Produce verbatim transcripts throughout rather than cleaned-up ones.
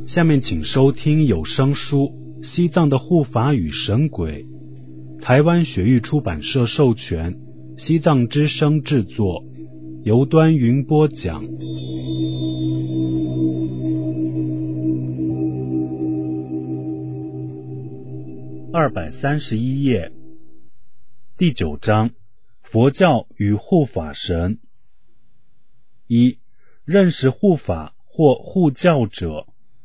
下面请收听有声书《西藏的护法与神鬼》，台湾雪域出版社授权，西藏之声制作，由端云播讲。二百三十一页，第九章，佛教与护法神。一、认识护法或护教者。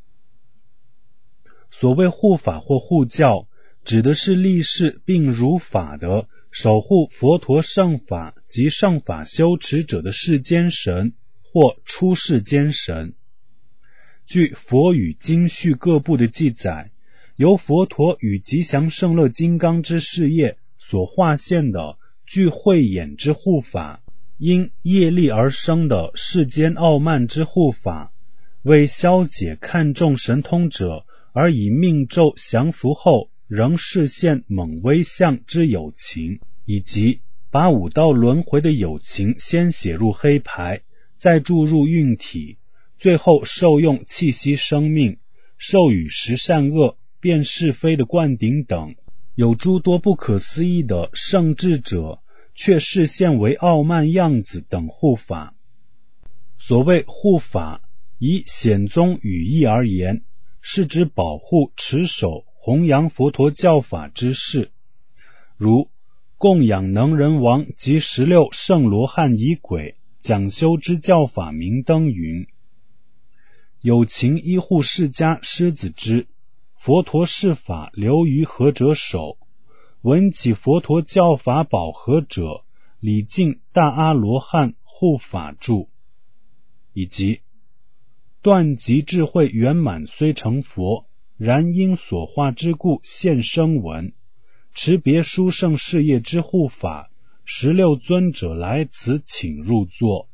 所谓护法或护教，指的是立誓并如法的守护佛陀圣法及圣法修持者的世间神或出世间神。据佛语经序各部的记载，由佛陀与吉祥胜乐金刚之事业所化现的具慧眼之护法，因业力而生的世间傲慢之护法，为消解看重神通者而以命咒降服后仍示现猛威相之有情，以及把五道轮回的有情先写入黑牌，再注入运体，最后受用气息生命，授予识善恶辨是非的灌顶等，有诸多不可思议的圣智者却示现为傲慢样子等护法。所谓护法，以显宗语义而言，是指保护、持守、弘扬佛陀教法之事，如供养能仁王及十六圣罗汉仪轨，讲修之教法明灯云：有情依护释迦狮子之，佛陀释法留于何者手？闻起佛陀教法宝盒者，礼敬大阿罗汉护法住。以及断极智慧圆满虽成佛，然因所化之故现声闻，持别殊胜事业之护法，十六尊者来此请入座。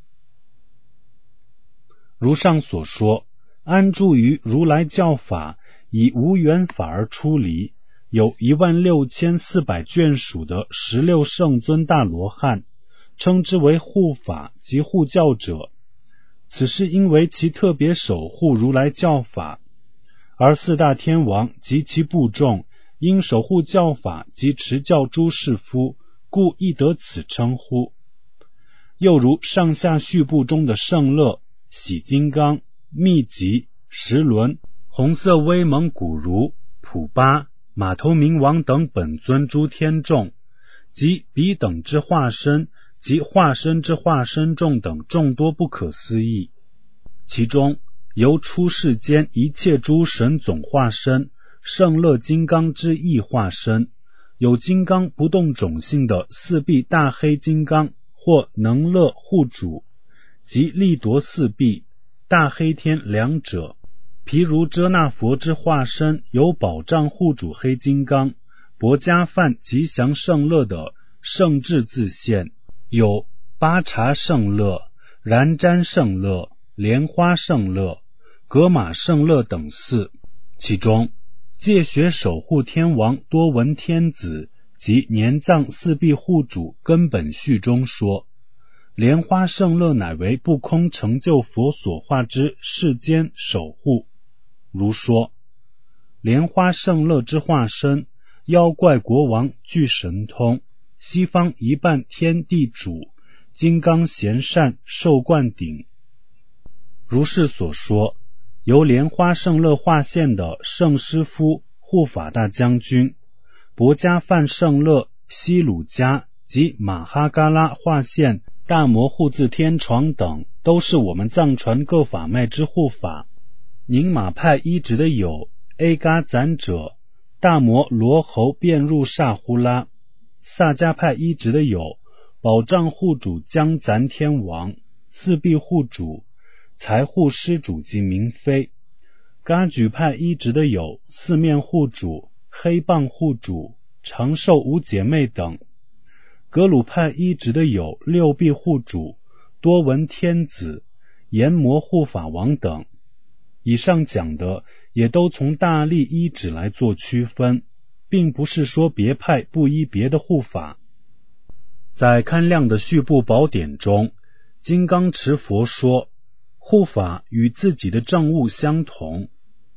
如上所说，安住于如来教法，以无缘法而出离，有一万六千四百眷属的十六圣尊大罗汉，称之为护法及护教者。此是因为其特别守护如来教法，而四大天王及其部众因守护教法及持教诸士夫，故亦得此称呼。又如上下序部中的圣乐、喜金刚、密集、十轮、红色威猛古如、普巴、马头明王等本尊诸天众，及彼等之化身及化身之化身众等众多不可思议。其中由出世间一切诸神总化身圣乐金刚之异化身，有金刚不动种性的四臂大黑金刚或能乐护主，及力夺四臂大黑天两者。譬如遮那佛之化身有宝障护主黑金刚、薄伽梵吉祥胜乐的圣智自现，有八茶胜乐、燃瞻胜乐、莲花胜乐、格玛胜乐等四。其中戒学守护天王多闻天子及年藏四臂护主根本序中说，莲花胜乐乃为不空成就佛所化之世间守护。如说莲花胜乐之化身，妖怪国王具神通，西方一半天地主，金刚贤善受灌顶。如是所说，由莲花胜乐化现的圣师夫护法大将军、薄伽梵胜乐、西鲁迦及马哈嘎拉化现大摩护自天床等，都是我们藏传各法脉之护法。宁玛派依止的有 A 嘎赞者、大摩罗侯变入萨呼拉；萨迦派依止的有宝障护主江赞天王、四臂护主、财护施主及明妃；噶举派依止的有四面护主、黑棒护主、长寿五姐妹等；格鲁派依止的有六臂护主、多闻天子、阎魔护法王等。以上讲的也都从大力依止来做区分，并不是说别派不依别的护法。在勘量的序部宝典中，金刚持佛说，护法与自己的政务相同，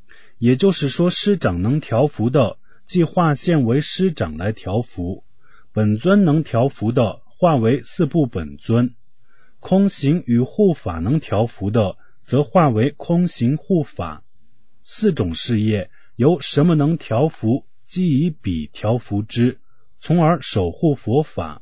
也就是说，师长能调伏的，即化现为师长来调伏；本尊能调伏的，化为四部本尊；空行与护法能调伏的，则化为空行护法。四种事业由什么能调伏，即以彼调伏之，从而守护佛法。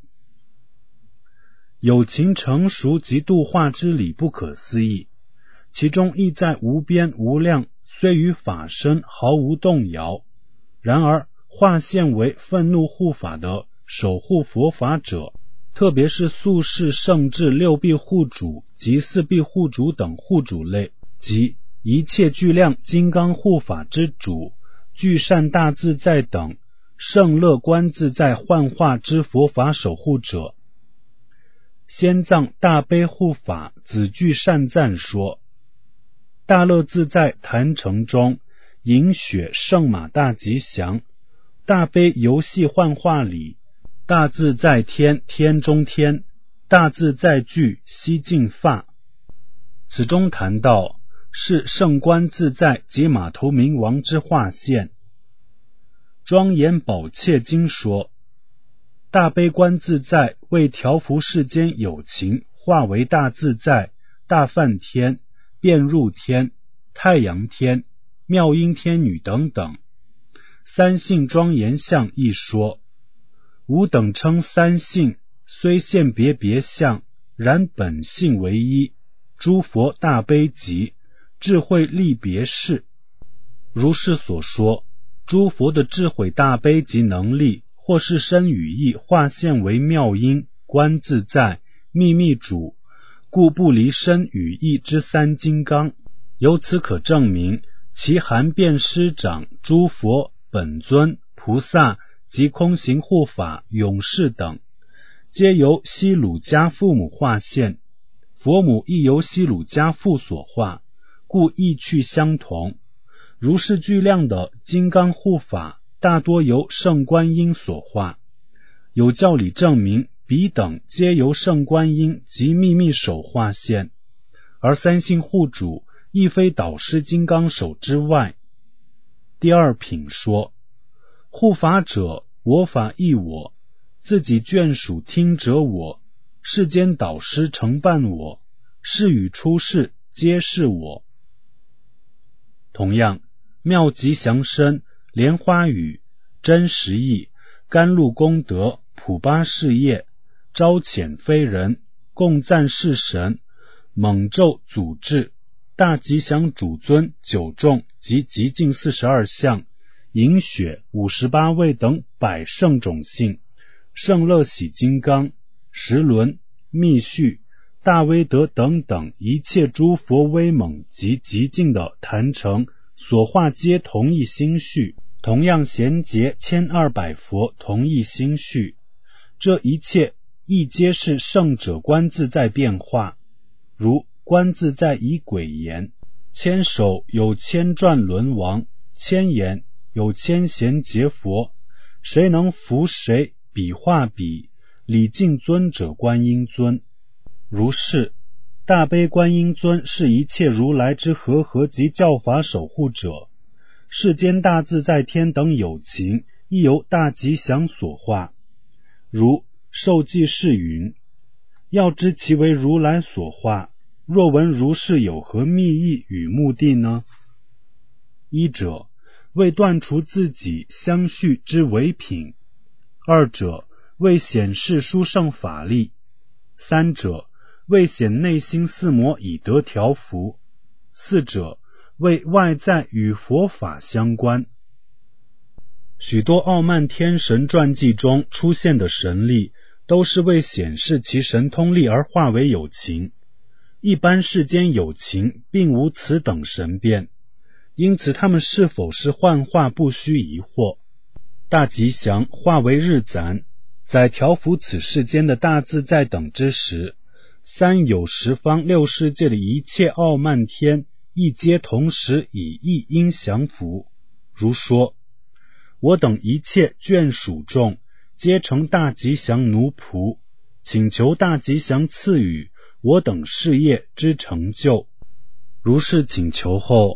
有情成熟及度化之理不可思议，其中意在无边无量，虽于法身毫无动摇。然而化现为愤怒护法的守护佛法者，特别是宿世圣智六臂护主及四臂护主等护主类，及一切巨量金刚护法之主、具善大自在等圣乐观自在幻化之佛法守护者。仙藏大悲护法子具善赞说，大乐自在坛城中，饮雪圣马大吉祥，大悲游戏幻化里，大自在天天中天，大自在具悉净发。此中谈到是圣观自在及马头明王之化现。庄严宝切经说，大悲观自在为调伏世间有情，化为大自在、大梵天、变入天、太阳天、妙音天女等等。三性庄严相亦说，吾等称三性，虽现别别相，然本性为一，诸佛大悲集，智慧立别事。如是所说，诸佛的智慧大悲及能力，或是身语意化现为妙音、观自在、秘密主，故不离身语意之三金刚。由此可证明，其含遍师长、诸佛、本尊、菩萨及空行护法、勇士等，皆由西鲁迦父母化现，佛母亦由西鲁迦父所化，故意趣相同。如是巨量的金刚护法，大多由圣观音所化。有教理证明，彼等皆由圣观音及秘密手化现，而三性护主亦非导师金刚手之外。第二品说，护法者，我法亦我，自己眷属听者我，世间导师承办我，世语出世皆是我。同样，妙吉祥身、莲花语、真实义、甘露功德、普巴事业、招遣非人、共赞世神、猛咒祖制、大吉祥主尊九众及极尽四十二相、饮雪五十八位等百圣种性、圣乐喜金刚、十轮、密续、大威德等等一切诸佛威猛及极尽的坛城所化，皆同一心绪，同样贤劫千二百佛同一心绪。这一切亦皆是圣者观自在变化。如观自在以鬼言，千手有千转轮王，千眼有千贤劫佛，谁能服谁，比化比，礼敬尊者观音尊。如是大悲观音尊是一切如来之和合及教法守护者，世间大自在天等有情亦由大吉祥所化。如受记是云，要知其为如来所化，若闻如是有何密意与目的呢？一者，为断除自己相续之伪品；二者，为显示殊胜法力；三者，为显内心四魔以得调伏；四者，为外在与佛法相关。许多傲慢天神传记中出现的神力，都是为显示其神通力而化为有情。一般世间有情并无此等神变，因此他们是否是幻化不须疑惑。大吉祥化为日攒，在调伏此世间的大自在等之时，三有十方六世界的一切傲慢天亦皆同时以一因降伏。如说，我等一切眷属众皆成大吉祥奴仆，请求大吉祥赐予我等事业之成就。如是请求后，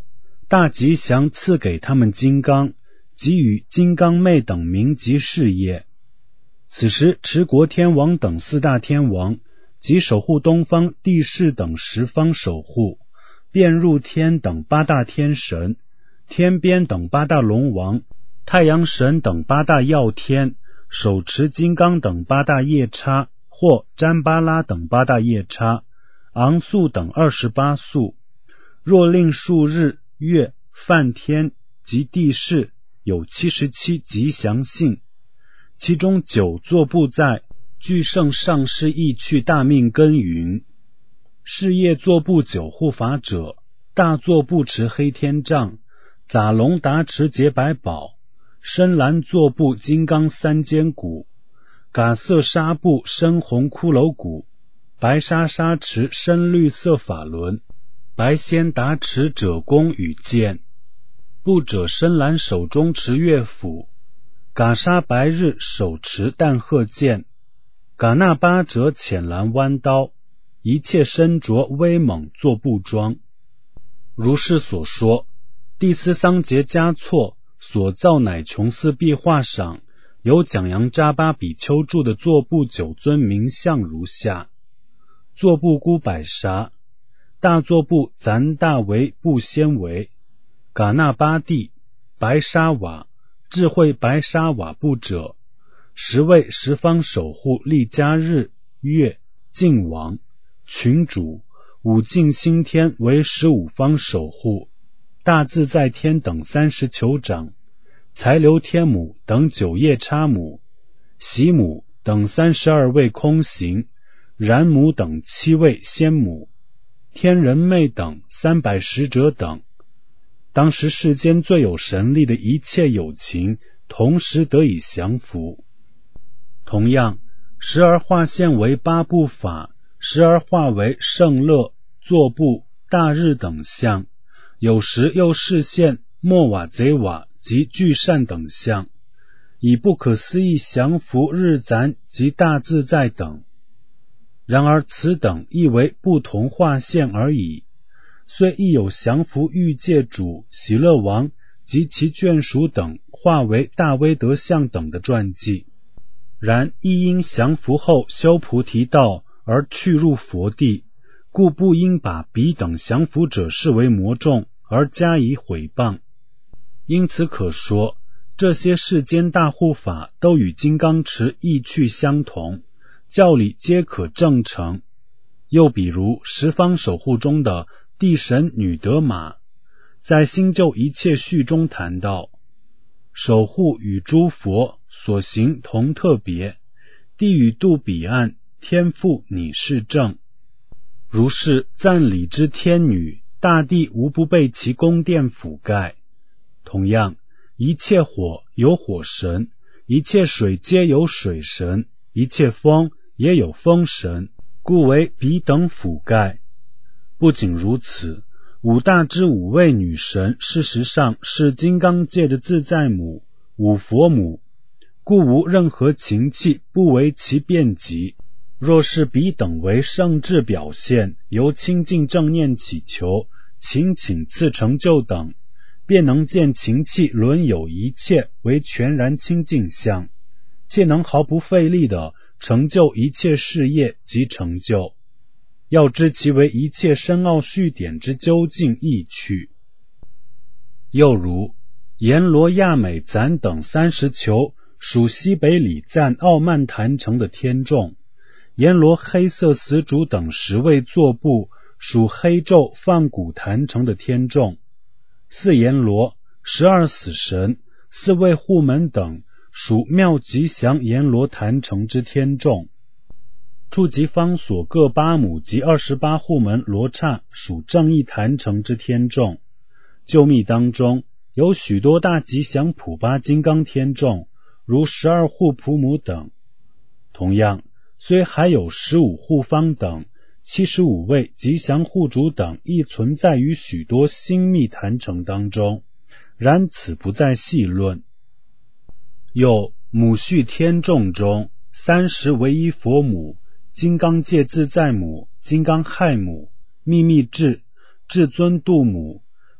大吉祥赐给他们金刚，给予金刚妹等名及事业。此时持国天王等四大天王及守护东方地势等十方守护，遍入天等八大天神，天边等八大龙王，太阳神等八大曜天，手持金刚等八大夜叉，或占巴拉等八大夜叉，昂宿等二十八宿。若令数日月梵天及地势有七十七吉祥性，其中九座部在具圣上师意趣大命根云：事业座部九护法者，大座部持黑天杖，杂龙达持洁白宝，深蓝座部金刚三尖骨，嘎色纱部深红骷髅骨，白沙沙持深绿色法轮，白仙达持者弓与剑，布者深蓝手中持乐斧，嘎沙白日手持淡鹤剑，嘎那巴者浅蓝弯刀，一切身着威猛作布装。如是所说，地斯桑杰嘉措所造乃琼寺壁画上有讲扬扎巴比丘住的座部九尊名相如下：座部孤百沙，大座部咱大为布纤维，嘎那巴地白沙瓦智慧白沙瓦部者，十位十方守护利加日月净王群主五净星天为十五方守护，大自在天等三十酋长，财流天母等九夜叉母，喜母等三十二位空行，然母等七位仙母，天人妹等三百使者等。当时世间最有神力的一切有情，同时得以降服。同样，时而化现为八部法，时而化为胜乐、坐部、大日等相，有时又示现莫瓦贼瓦及巨善等相，以不可思议降服日咱及大自在等。然而此等亦为不同化现而已，虽亦有降服欲界主喜乐王及其眷属等化为大威德相等的传记，然亦因降服后修菩提道而去入佛地，故不应把彼等降服者视为魔众而加以毁谤。因此可说，这些世间大护法都与金刚持意趣相同，教理皆可证成。又比如十方守护中的地神女德玛，在新旧一切序中谈到，守护与诸佛所行同特别，地与度彼岸，天父你是正。如是赞礼之天女，大地无不被其宫殿覆盖。同样，一切火有火神，一切水皆有水神，一切风也有风神，故为彼等覆盖。不仅如此，五大之五位女神，事实上是金刚界的自在母、五佛母，故无任何情器不为其遍及。若是彼等为圣智表现，由清净正念祈求，请请赐成就等，便能见情器轮有一切为全然清净相，且能毫不费力的成就一切事业及成就。要知其为一切深奥序典之究竟意趣。又如阎罗亚美赞等三十酋属西北里赞傲慢坛城的天众，阎罗黑色死主等十位座部属黑昼放骨坛城的天众，四阎罗、十二死神、四位护门等属妙吉祥阎罗坛城之天众，处吉方所各八母及二十八护门罗刹属正义坛城之天众。救密当中有许多大吉祥普巴金刚天众，如十二护普母等。同样，虽还有十五护方等、七十五位吉祥护主等，亦存在于许多新密坛城当中，然此不再细论。又母续天众中，三十唯一佛母、金刚界自在母、金刚亥母、秘密智、至尊度母、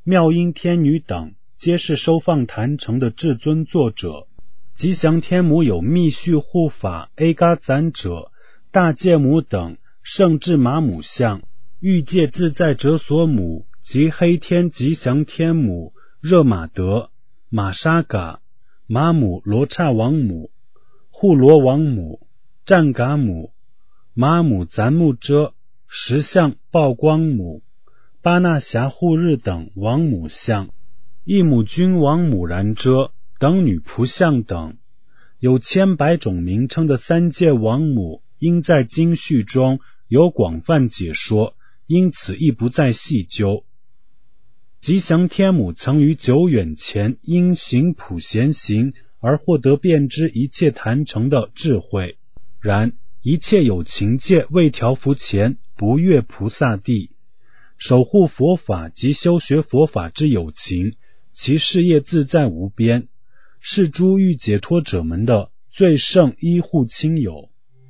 妙音天女等，皆是收放坛城的至尊作者。吉祥天母有密续护法 A 嘎赞者、大戒母等圣智马母像，欲界自在者所母及黑天吉祥天母、热玛德、玛莎嘎、马母罗刹王母、护罗王母、战嘎母、马母赞木遮、石像曝光母、巴那霞护日等王母像，一母君王母然遮等女仆像等，有千百种名称的三界王母，因在经序中有广泛解说，因此亦不再细究。吉祥天母曾于久远前因行普贤行而获得遍知一切坛城的智慧，然一切有情界未调伏前，不越菩萨地，守护佛法及修学佛法之有情，其事业自在无边，是诸欲解脱者们的最胜依护亲友。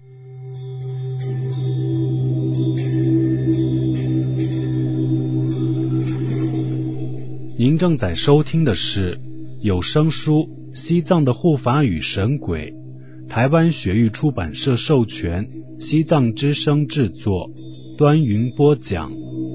您正在收听的是有声书《西藏的护法与神鬼》，台湾学域出版社授权，西藏之声制作，端云播讲。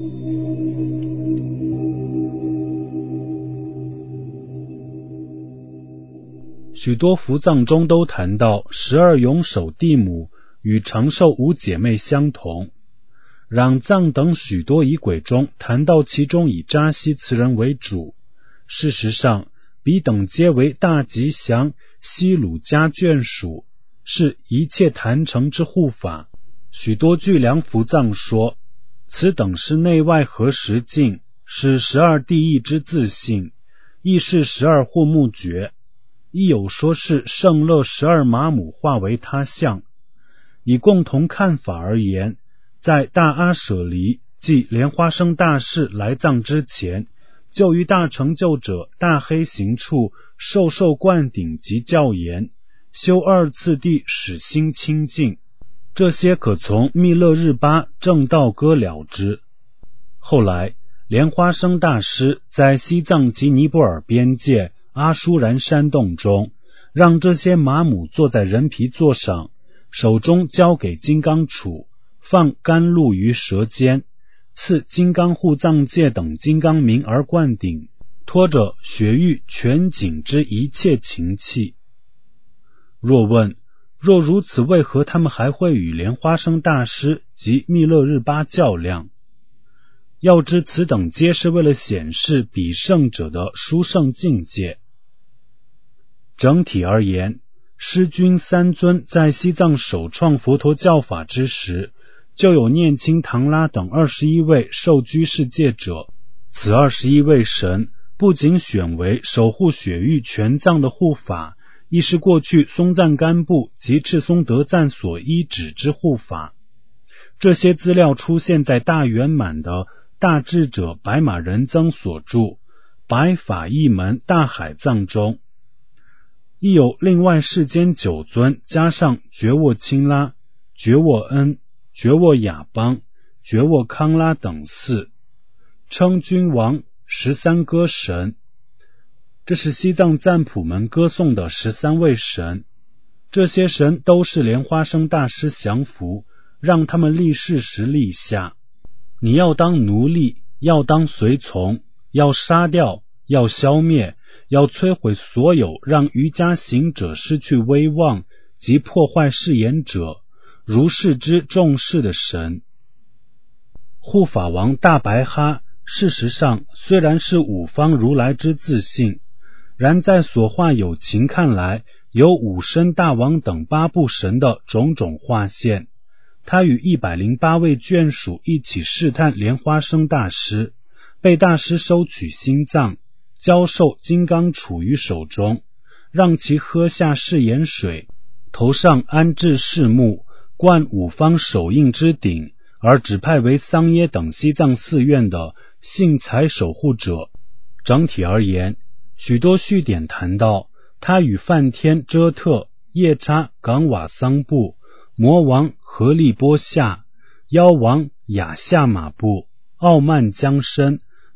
许多伏藏中都谈到十二永守地母与长寿五姐妹相同，攘藏等许多仪轨中谈到其中以扎西慈人为主。事实上，彼等皆为大吉祥西鲁家眷属，是一切坛城之护法。许多巨量伏藏说，此等是内外合实境，是十二地义之自性，亦是十二护木诀。亦有说是圣乐十二马母化为他像。以共同看法而言，在大阿舍离即莲花生大士来藏之前，就于大成就者大黑行处授受灌顶及教言，修二次第使心清净，这些可从密勒日巴正道歌了之。后来莲花生大师在西藏及尼泊尔边界阿舒然山洞中，让这些马母坐在人皮座上，手中交给金刚杵，放甘露于舌尖，赐金刚护藏戒等金刚名而灌顶，托着雪域全景之一切情器。若问，若如此，为何他们还会与莲花生大师及密勒日巴较量？要知此等皆是为了显示彼圣者的殊胜境界。整体而言，师君三尊在西藏首创佛陀教法之时，就有念青唐拉等二十一位受居士戒者。此二十一位神不仅选为守护雪域全藏的护法，亦是过去松赞干布及赤松德赞所依止之护法。这些资料出现在大圆满的大智者白马仁增所著《白法一门大海藏》中。亦有另外世间九尊加上觉沃钦拉、觉沃恩、觉沃雅邦、觉沃康拉等四，称君王十三歌神。这是西藏赞普门歌颂的十三位神。这些神都是莲花生大师降服，让他们立誓时立下。你要当奴隶，要当随从，要杀掉，要消灭，要摧毁所有让瑜伽行者失去威望及破坏誓言者，如是之重视的神。护法王大白哈事实上虽然是五方如来之自性，然在所化有情看来，有五身大王等八部神的种种化现。他与一百零八位眷属一起试探莲花生大师，被大师收取心脏，教授金刚杵于手中，让其喝下誓言水，头上安置饰木，冠五方手印之顶，而指派为桑耶等西藏寺院的信财守护者。整体而言，许多序典谈到他与梵天遮特、夜叉冈瓦桑布、魔王何利波夏、妖王雅夏马布、傲慢江参、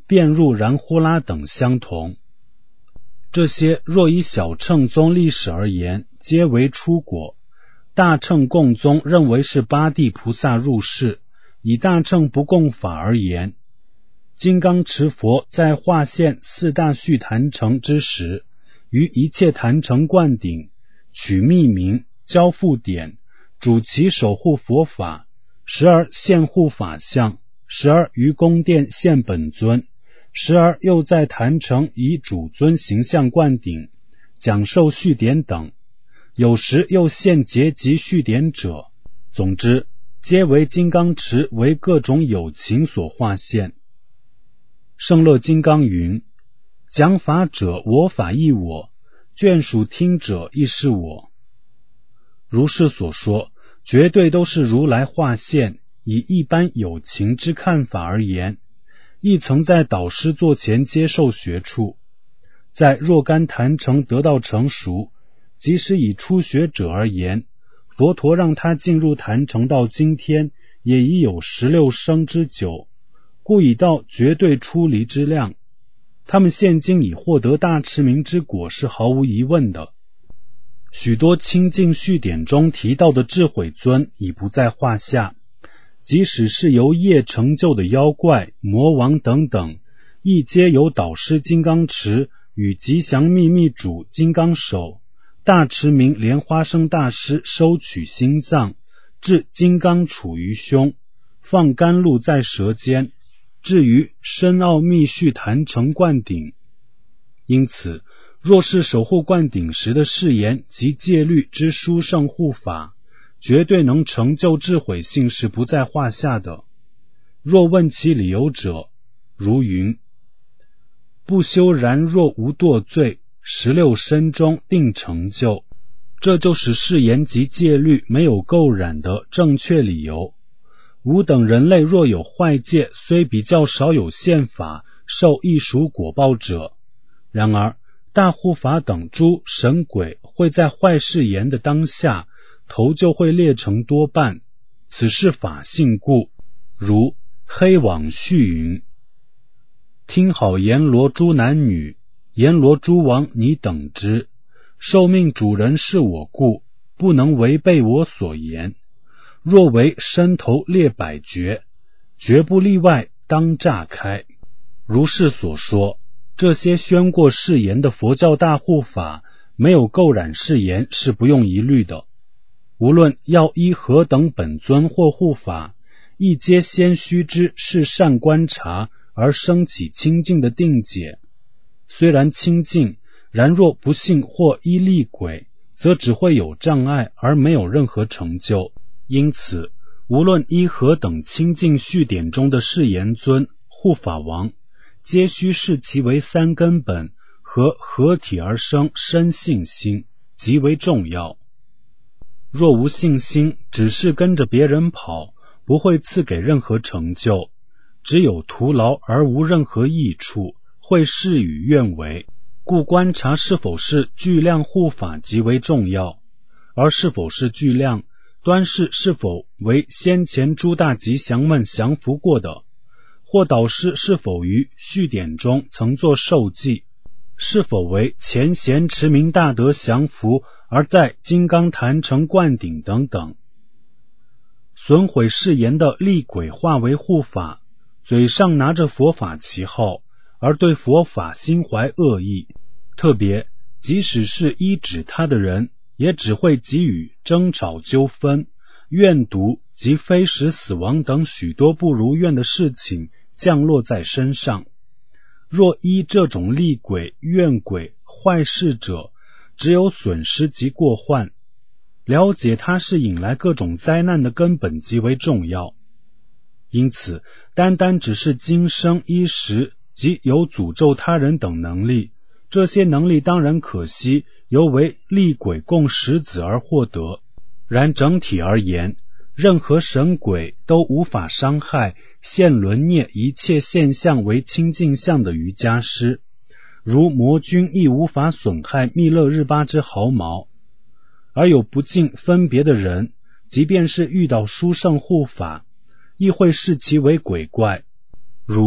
遍入然呼拉等相同。这些若以小乘宗历史而言，皆为出果。大乘共宗认为是八地菩萨入世。以大乘不共法而言，金刚持佛在化现四大续坛城之时，于一切坛城灌顶，取密名，交付典，主其守护佛法，时而现护法相，时而于宫殿现本尊，时而又在坛城以主尊形象灌顶，讲授续典等，有时又现结集续典者。总之，皆为金刚持为各种有情所化现。胜乐金刚云：讲法者，我法亦我；眷属听者，亦是我。如是所说，绝对都是如来化现。以一般有情之看法而言，亦曾在导师座前接受学处，在若干坛城得到成熟。即使以初学者而言，佛陀让他进入坛城到今天，也已有十六生之久，故已到绝对出离之量。他们现今已获得大持明之果是毫无疑问的。许多清净续典中提到的智慧尊已不在话下，即使是由业成就的妖怪、魔王等等，亦皆由导师金刚持与吉祥秘密主金刚手大持明莲花生大师收取心脏，置金刚杵于胸，放甘露在舌尖，至于深奥密续坛城灌顶。因此，若是守护灌顶时的誓言及戒律之殊胜护法，绝对能成就智慧性是不在话下的。若问其理由者，如云：不修然若无堕罪，十六身中定成就。这就是誓言及戒律没有垢染的正确理由。吾等人类若有坏戒，虽比较少有宪法受异属果报者，然而大护法等诸神鬼会在坏誓言的当下，头就会裂成多半，此是法性故。如黑网续云：听好阎罗诸男女，阎罗诸王你等之，受命主人是我故，不能违背我所言。若为身头裂百绝，绝不例外，当炸开。如是所说，这些宣过誓言的佛教大护法，没有垢染誓言是不用疑虑的。无论要依何等本尊或护法，亦皆先须知是善观察而生起清净的定解。虽然清净，然若不信或依厉鬼，则只会有障碍而没有任何成就。因此，无论依何等清净续典中的誓言尊、护法王，皆须视其为三根本和合体而生深信心，极为重要。若无信心，只是跟着别人跑，不会赐给任何成就，只有徒劳而无任何益处，会事与愿违。故观察是否是巨量护法极为重要，而是否是巨量，端视是否为先前诸大吉祥们降服过的，或导师是否于续典中曾作受记，是否为前贤持名大德降服而在金刚坛城灌顶等等。损毁誓言的厉鬼化为护法，嘴上拿着佛法旗号，而对佛法心怀恶意，特别即使是依止他的人，也只会给予争吵纠纷、怨毒及非死死亡等许多不如愿的事情降落在身上。若依这种厉鬼、怨鬼、坏事者，只有损失及过患。了解它是引来各种灾难的根本极为重要。因此，单单只是今生衣食及有诅咒他人等能力，这些能力当然可惜，犹为厉鬼共食子而获得。然整体而言，任何神鬼都无法伤害现轮涅一切现象为清净相的瑜伽师，如魔君亦无法损害密勒日巴之毫毛。而有不尽分别的人，即便是遇到殊胜护法，亦会视其为鬼怪。如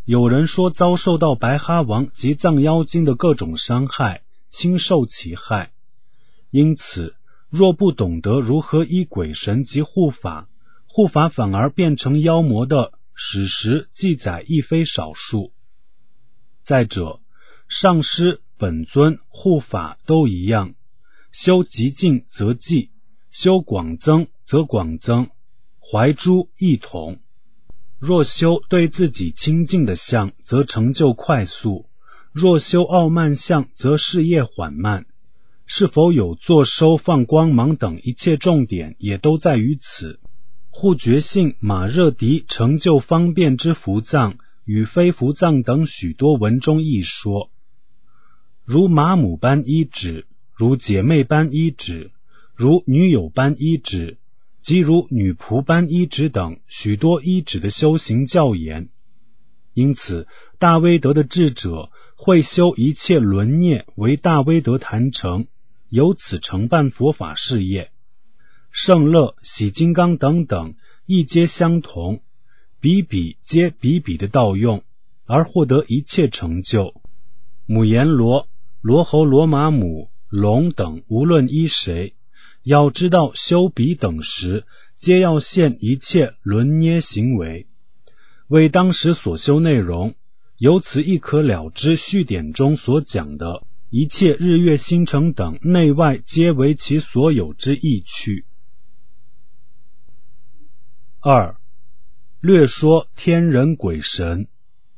有人说遭受到白哈王及藏妖精的各种伤害，轻受其害。因此，若不懂得如何依鬼神及护法，护法反而变成妖魔的史实记载亦非少数。再者，上师、本尊、护法都一样，修极净则寂，修广增则广增，怀诸一同。若修对自己清净的相，则成就快速；若修傲慢相，则事业缓慢。是否有作收放光芒等一切重点，也都在于此。护觉性马热迪成就方便之伏藏与非伏藏等许多文中亦说，如马母般依止，如姐妹般依止，如女友般依止，即如女仆般依止等许多依止的修行教言。因此，大威德的智者会修一切轮孽为大威德坛成，由此承办佛法事业。圣乐、喜金刚等等亦皆相同，比比皆比比的道用，而获得一切成就。母阎罗、罗侯罗马母、龙等无论依谁，要知道修比等时，皆要现一切轮捏行为，为当时所修内容。由此亦可了知序典中所讲的一切日月星辰等内外皆为其所有之意趣。二、略说天人鬼神。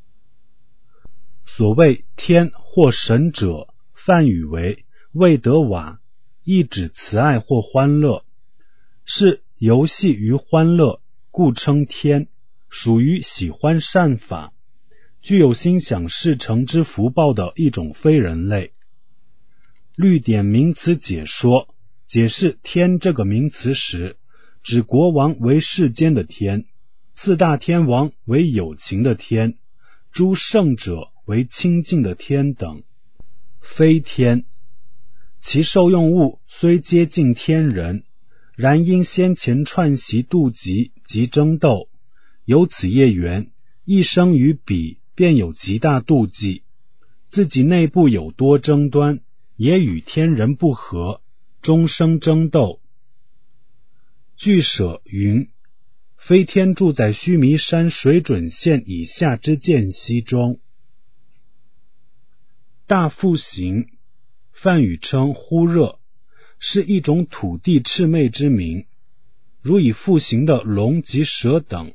所谓天或神者，梵语为魏德瓦，意指慈爱或欢乐，是游戏于欢乐，故称天，属于喜欢善法，具有心想事成之福报的一种非人类。律典名词解说解释天这个名词时，指国王为世间的天，四大天王为有情的天，诸圣者为清净的天等，非天。其受用物虽接近天人，然因先前串习妒忌及争斗，由此业缘，一生于彼便有极大妒忌，自己内部有多争端，也与天人不和，终生争斗。据舍云，非天住在须弥山水准线以下之间隙中。大腹行，梵语称呼热，是一种土地魑魅之名，如以腹行的龙及蛇等。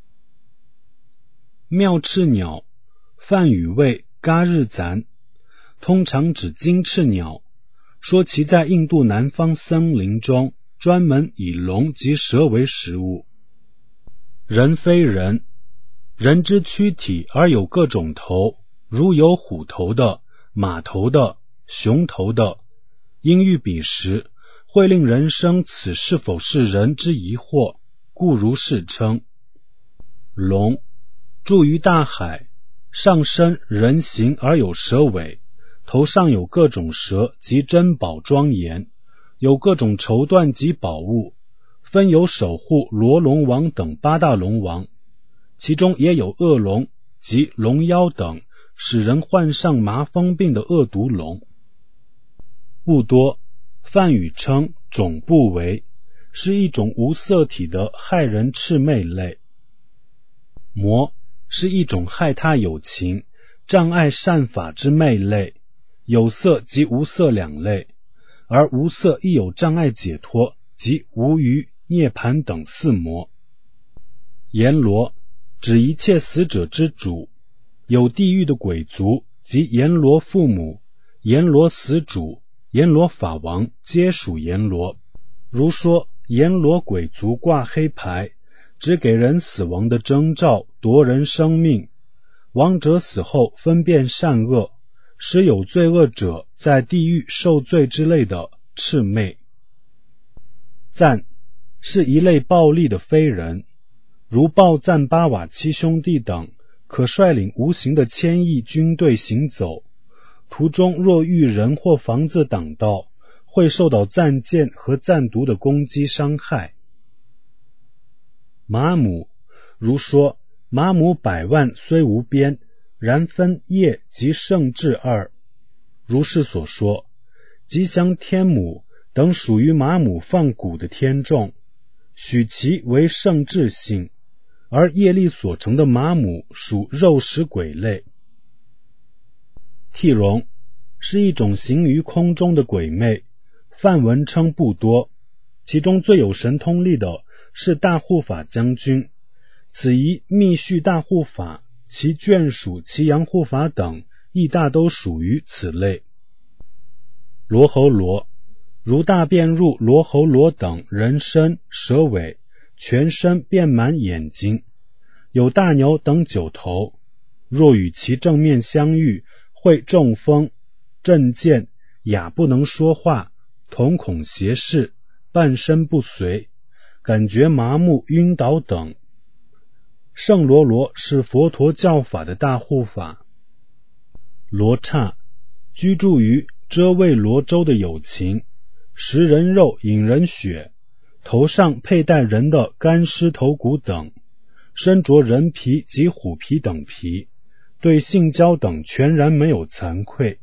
妙翅鸟，梵语为嘎日赞，通常指金翅鸟，说其在印度南方森林中专门以龙及蛇为食物。人非人，人之躯体而有各种头，如有虎头的、马头的、熊头的，因遇彼时，会令人生此是否是人之疑惑，故如是称。龙住于大海，上身人形而有蛇尾，头上有各种蛇及珍宝庄严，有各种绸缎及宝物，分有守护罗龙王等八大龙王，其中也有恶龙及龙妖等使人患上麻风病的恶毒龙。不多，梵语称种不为，是一种无色体的害人魑魅类。魔是一种害他有情、障碍善法之魅类，有色及无色两类，而无色亦有障碍解脱及无余、涅盘等四魔。阎罗指一切死者之主，有地狱的鬼族及阎罗父母、阎罗死主、阎罗法王皆属阎罗。如说阎罗鬼族挂黑牌，只给人死亡的征兆，夺人生命，亡者死后分辨善恶，使有罪恶者在地狱受罪之类的魑魅。赞是一类暴力的非人，如暴赞巴瓦七兄弟等，可率领无形的千亿军队行走，途中若遇人或房子挡道，会受到赞剑和赞毒的攻击伤害。马母如说马母百万虽无边，然分业及圣智二。如是所说，吉祥天母等属于马母放蛊的天众，许其为圣智性，而业力所成的马母属肉食鬼类。替容是一种行于空中的鬼魅，梵文称不多，其中最有神通力的是大护法将军，此一密续大护法，其眷属其阳护法等亦大都属于此类。罗喉罗如大便入罗喉罗等人身蛇尾，全身遍满眼睛，有大牛等九头，若与其正面相遇，会中风、震见、哑不能说话、瞳孔斜视、半身不遂、感觉麻木晕倒等。圣罗罗是佛陀教法的大护法。罗刹居住于遮卫罗州的有情，食人肉饮人血，头上佩戴人的干尸头骨等，身着人皮及虎皮等皮，对性交等全然没有惭愧。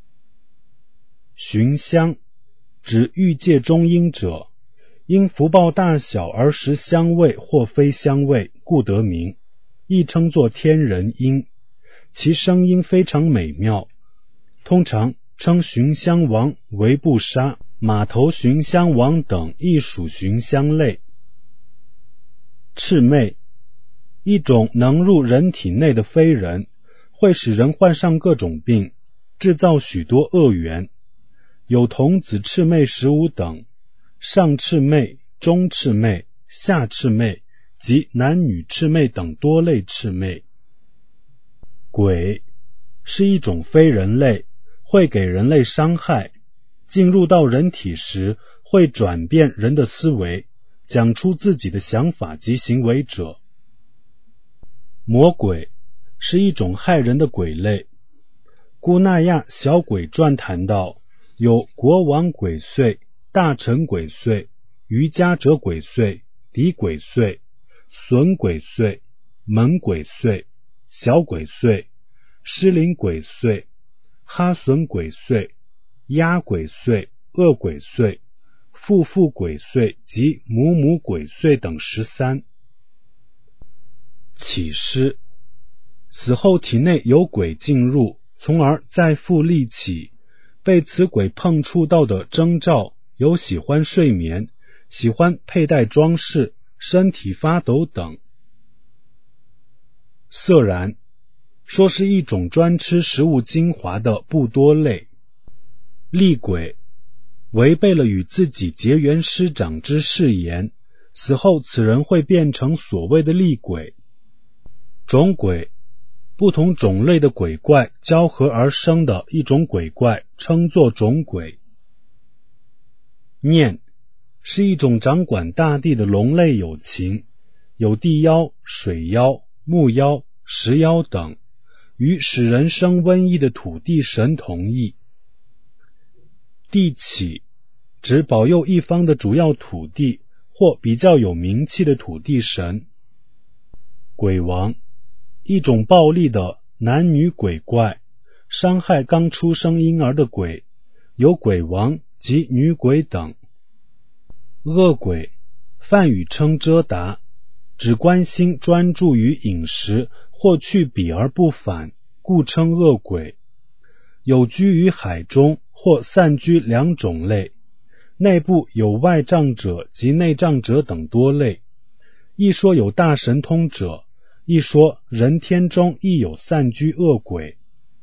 寻香指欲界中阴者，因福报大小而食香味或非香味，故得名，亦称作天人音，其声音非常美妙，通常称寻香王为不杀，马头寻香王等亦属寻香类。魑魅一种能入人体内的非人，会使人患上各种病，制造许多恶缘，有童子魑魅十五等，上魑魅、中魑魅、下魑魅及男女魑魅等多类魑魅。鬼是一种非人类，会给人类伤害，进入到人体时会转变人的思维，讲出自己的想法及行为者。魔鬼是一种害人的鬼类。古纳亚小鬼传谈到，有国王鬼祟、大臣鬼祟、瑜伽者鬼祟、敌鬼祟、损鬼祟、门鬼祟、小鬼祟、失灵鬼祟、哈损鬼祟、压鬼祟、恶鬼祟、父父鬼祟及母母鬼祟等十三。起尸死后体内有鬼进入，从而再复立起，被此鬼碰触到的征兆有喜欢睡眠、喜欢佩戴装饰、身体发抖等。色然说是一种专吃食物精华的不多类。厉鬼违背了与自己结缘师长之誓言，死后此人会变成所谓的厉鬼。种鬼不同种类的鬼怪交合而生的一种鬼怪，称作种鬼。念是一种掌管大地的龙类有情，有地妖、水妖、木妖、石妖等，与使人生瘟疫的土地神同义。地起指保佑一方的主要土地或比较有名气的土地神。鬼王一种暴力的男女鬼怪，伤害刚出生婴儿的鬼，有鬼王及女鬼等。恶鬼梵语称遮达，只关心专注于饮食或去彼而不返，故称恶鬼。有居于海中或散居两种类，内部有外障者及内障者等多类。一说有大神通者，一说人天中亦有散居恶鬼。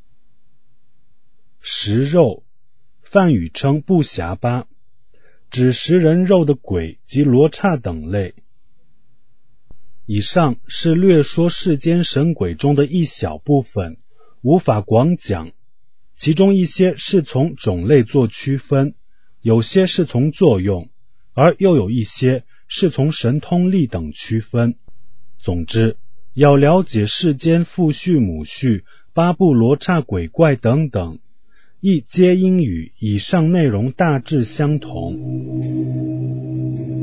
食肉梵语称不暇巴，指食人肉的鬼及罗刹等类。以上是略说世间神鬼中的一小部分，无法广讲，其中一些是从种类做区分，有些是从作用，而又有一些是从神通力等区分。总之，要了解世间父续、母续、八部罗刹鬼怪等等，亦皆应与以上内容大致相同。